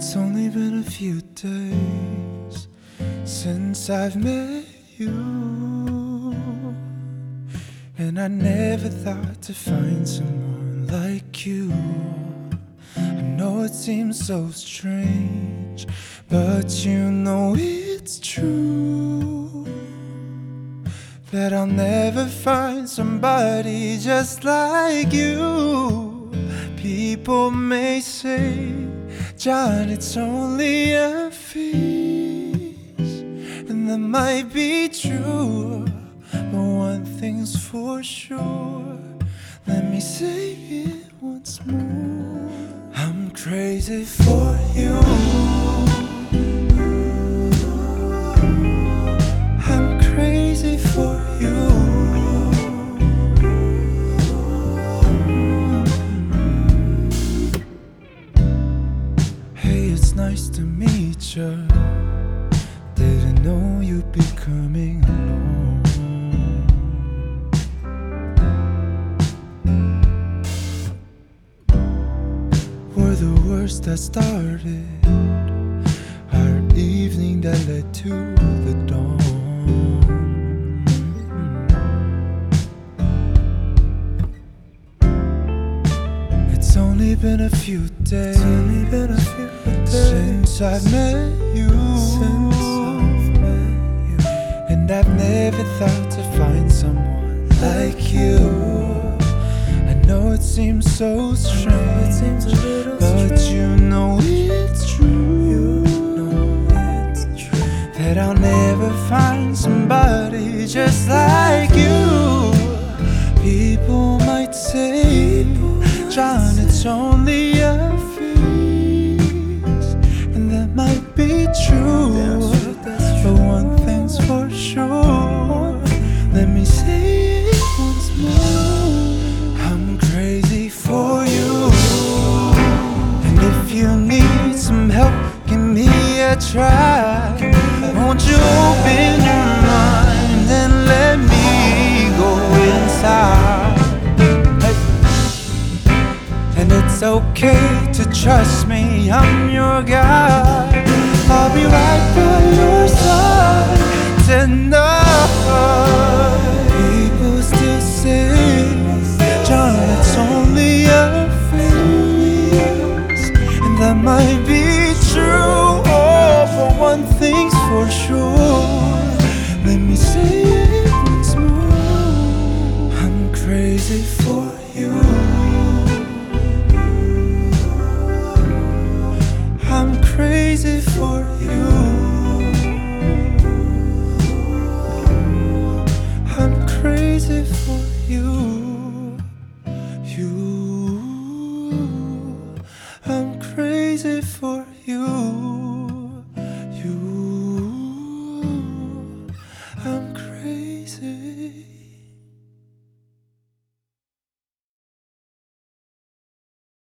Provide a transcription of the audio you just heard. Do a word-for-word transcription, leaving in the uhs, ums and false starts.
It's only been a few days since I've met you, and I never thought to find someone like you. I know it seems so strange, but you know it's true, that I'll never find somebody just like you. People may say, John, it's only a phase, and that might be true, but one thing's for sure, let me say it once more. I'm crazy for you. I'm crazy for you. Hey, it's nice to meet ya. Didn't know you'd be coming along. We're the words that started our evening that led to the dawn. It's only been a few days, only been a few days since I've met you. Since I've met you. And I've never thought to find someone like you. I know it seems so strange, it seems a little but strange. You know it's true, you know it's true, that I'll never find somebody just like you. People might say, John, it's only a phase, and that might be true, but one thing's for sure, let me say it once more. I'm crazy for you, and if you need some help, give me a try. Won't you open your mind and let me go inside? And it's okay to trust me, I'm your guy. I'll be right by your side tonight. People still say, John, it's only a phase, and that might be true, oh, but one thing's for sure, let me say it once more. I'm crazy for you. I'm crazy for you.